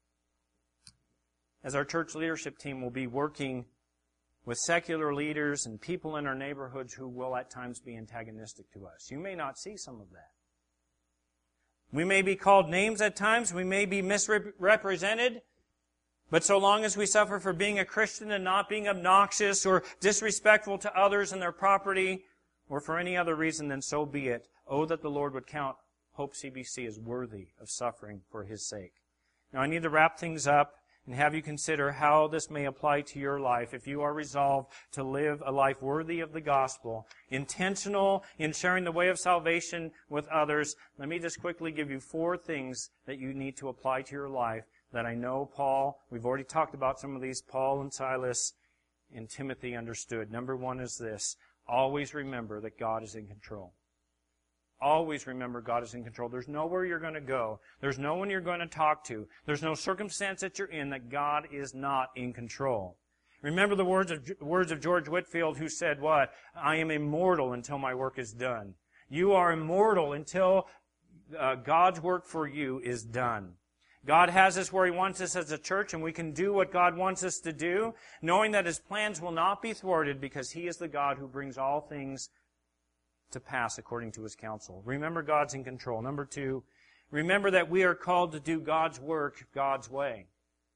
as our church leadership team will be working with secular leaders and people in our neighborhoods who will at times be antagonistic to us. You may not see some of that. We may be called names at times. We may be misrepresented. But so long as we suffer for being a Christian and not being obnoxious or disrespectful to others and their property, or for any other reason, then so be it. Oh, that the Lord would count Hope C B C as worthy of suffering for His sake. Now, I need to wrap things up and have you consider how this may apply to your life if you are resolved to live a life worthy of the gospel, intentional in sharing the way of salvation with others. Let me just quickly give you four things that you need to apply to your life that I know Paul, we've already talked about some of these, Paul and Silas and Timothy understood. Number one is this: always remember that God is in control. Always remember God is in control. There's nowhere you're going to go. There's no one you're going to talk to. There's no circumstance that you're in that God is not in control. Remember the words of, words of George Whitefield, who said what? I am immortal until my work is done. You are immortal until uh, God's work for you is done. God has us where He wants us as a church, and we can do what God wants us to do, knowing that His plans will not be thwarted because He is the God who brings all things to pass according to His counsel. Remember God's in control. Number two, remember that we are called to do God's work God's way.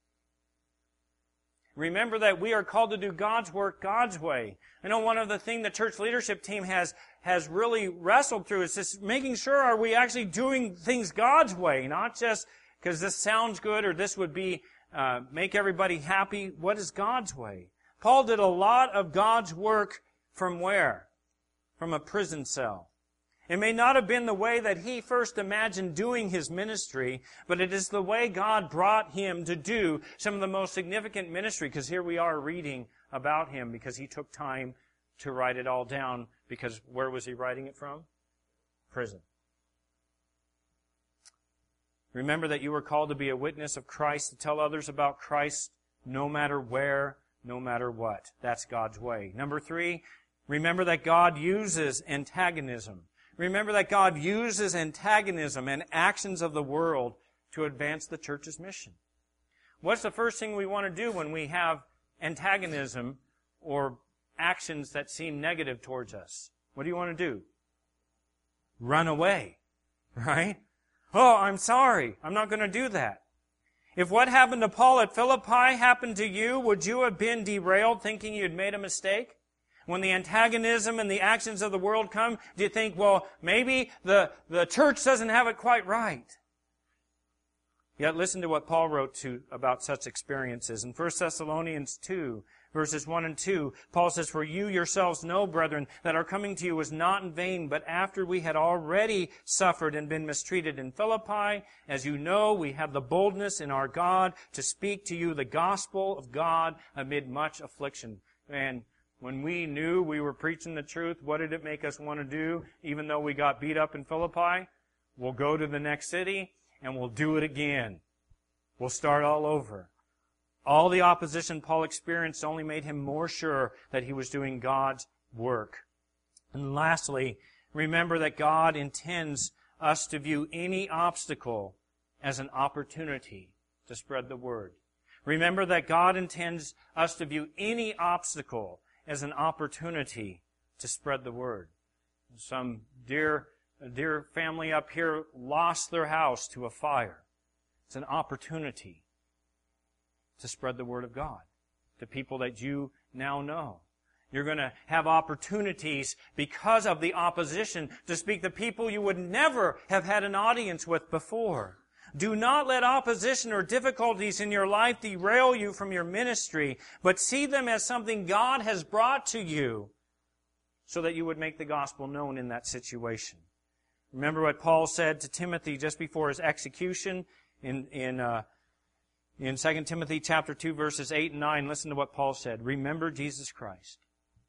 Remember that we are called to do God's work God's way. I know one of the things the church leadership team has, has really wrestled through is just making sure, are we actually doing things God's way, not just because this sounds good or this would be uh, make everybody happy. What is God's way? Paul did a lot of God's work from where? From a prison cell. It may not have been the way that he first imagined doing his ministry, but it is the way God brought him to do some of the most significant ministry, because here we are reading about him because he took time to write it all down, because where was he writing it from? Prison. Remember that you were called to be a witness of Christ, to tell others about Christ no matter where, no matter what. That's God's way. Number three, remember that God uses antagonism. Remember that God uses antagonism and actions of the world to advance the church's mission. What's the first thing we want to do when we have antagonism or actions that seem negative towards us? What do you want to do? Run away, right? Oh, I'm sorry. I'm not going to do that. If what happened to Paul at Philippi happened to you, would you have been derailed thinking you'd made a mistake? When the antagonism and the actions of the world come, do you think, well, maybe the, the church doesn't have it quite right? Yet listen to what Paul wrote to about such experiences. In First Thessalonians two, verses one and two, Paul says, For you yourselves know, brethren, that our coming to you was not in vain, but after we had already suffered and been mistreated in Philippi. As you know, we have the boldness in our God to speak to you the gospel of God amid much affliction. And when we knew we were preaching the truth, what did it make us want to do? Even though we got beat up in Philippi, we'll go to the next city and we'll do it again. We'll start all over. All the opposition Paul experienced only made him more sure that he was doing God's work. And lastly, remember that God intends us to view any obstacle as an opportunity to spread the word. Remember that God intends us to view any obstacle as an opportunity to spread the word. Some dear, dear family up here lost their house to a fire. It's an opportunity to spread the word of God to people that you now know. You're going to have opportunities because of the opposition to speak to people you would never have had an audience with before. Do not let opposition or difficulties in your life derail you from your ministry, but see them as something God has brought to you so that you would make the gospel known in that situation. Remember what Paul said to Timothy just before his execution in in uh, in Second Timothy chapter two, verses eight and nine. Listen to what Paul said. Remember Jesus Christ.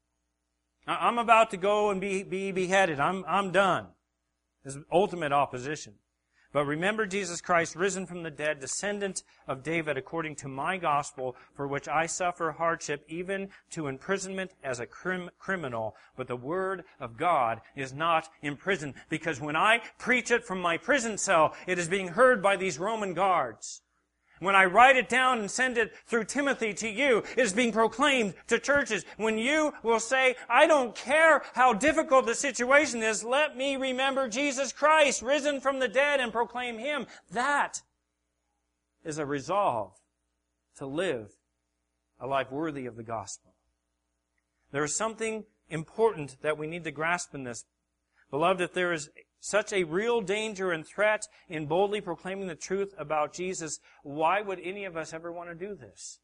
I'm about to go and be, be beheaded. I'm, I'm done. This is ultimate opposition. But remember Jesus Christ, risen from the dead, descendant of David, according to my gospel, for which I suffer hardship, even to imprisonment as a crim- criminal. But the word of God is not imprisoned, because when I preach it from my prison cell, it is being heard by these Roman guards. When I write it down and send it through Timothy to you, it is being proclaimed to churches. When you will say, I don't care how difficult the situation is, let me remember Jesus Christ, risen from the dead, and proclaim Him. That is a resolve to live a life worthy of the gospel. There is something important that we need to grasp in this. Beloved, if there is such a real danger and threat in boldly proclaiming the truth about Jesus, why would any of us ever want to do this?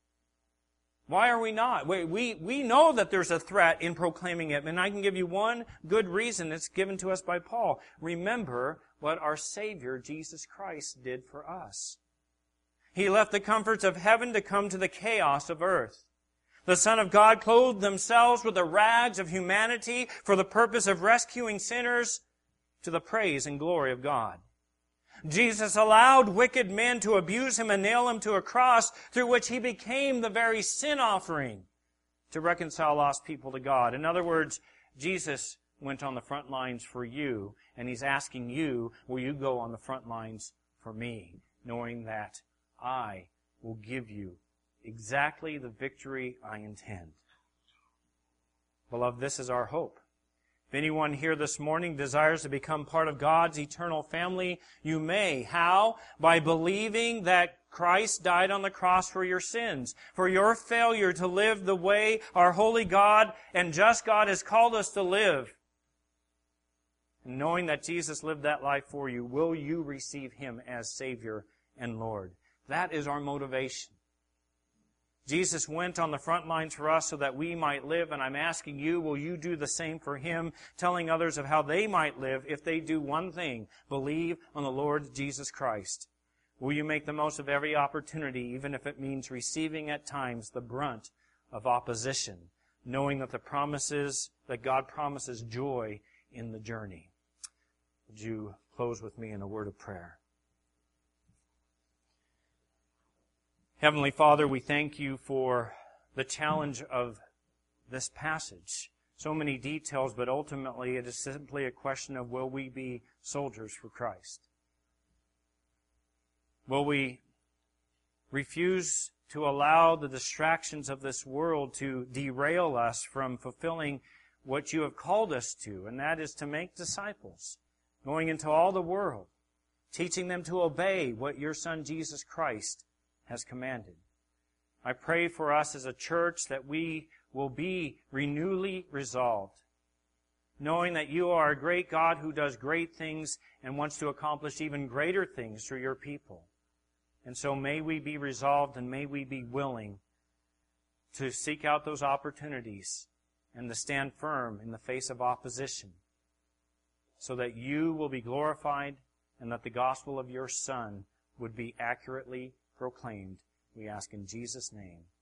Why are we not? We, we, we know that there's a threat in proclaiming it, and I can give you one good reason. It's given to us by Paul. Remember what our Savior, Jesus Christ, did for us. He left the comforts of heaven to come to the chaos of earth. The Son of God clothed themselves with the rags of humanity for the purpose of rescuing sinners, to the praise and glory of God. Jesus allowed wicked men to abuse Him and nail Him to a cross, through which He became the very sin offering to reconcile lost people to God. In other words, Jesus went on the front lines for you, and He's asking you, will you go on the front lines for me, knowing that I will give you exactly the victory I intend. Beloved, this is our hope. If anyone here this morning desires to become part of God's eternal family, you may. How? By believing that Christ died on the cross for your sins, for your failure to live the way our holy God and just God has called us to live. And knowing that Jesus lived that life for you, will you receive Him as Savior and Lord? That is our motivation. Jesus went on the front lines for us so that we might live, and I'm asking you, will you do the same for Him, telling others of how they might live if they do one thing, believe on the Lord Jesus Christ? Will you make the most of every opportunity, even if it means receiving at times the brunt of opposition, knowing that the promises, that God promises joy in the journey? Would you close with me in a word of prayer? Heavenly Father, we thank You for the challenge of this passage. So many details, but ultimately it is simply a question of, will we be soldiers for Christ? Will we refuse to allow the distractions of this world to derail us from fulfilling what You have called us to, and that is to make disciples, going into all the world, teaching them to obey what Your Son Jesus Christ has commanded. I pray for us as a church that we will be renewally resolved, knowing that You are a great God who does great things and wants to accomplish even greater things through Your people. And so may we be resolved and may we be willing to seek out those opportunities and to stand firm in the face of opposition, so that You will be glorified and that the gospel of Your Son would be accurately proclaimed. We ask in Jesus' name.